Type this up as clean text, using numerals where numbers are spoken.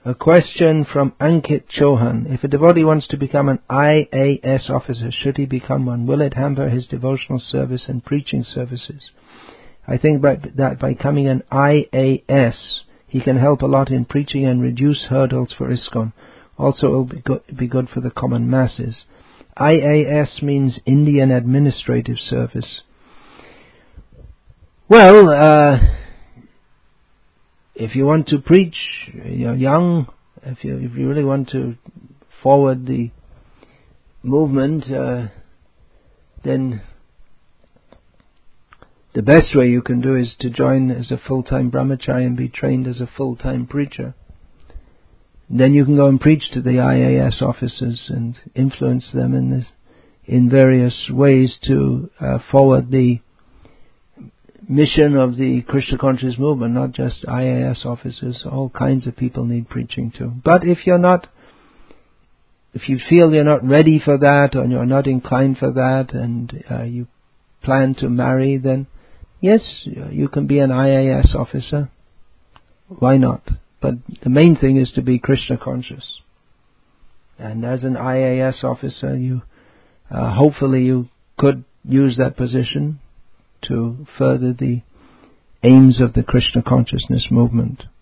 A question from Ankit Chauhan. If a devotee wants to become an IAS officer, should he become one? Will it hamper his devotional service and preaching services? I think that by becoming an IAS, he can help a lot in preaching and reduce hurdles for ISKCON. Also, it will be good for the common masses. IAS means Indian Administrative Service. Well, if you want to preach, you're young, if you really want to forward the movement, then the best way you can do is to join as a full-time brahmachari and be trained as a full-time preacher. Then you can go and preach to the IAS officers and influence them in various ways to forward the mission of the Krishna conscious movement, not just IAS officers. All kinds of people need preaching to. But if you feel you're not ready for that, or you're not inclined for that, and you plan to marry, then yes, you can be an IAS officer. Why not? But the main thing is to be Krishna conscious. And as an IAS officer, you hopefully you could use that position to further the aims of the Krishna consciousness movement.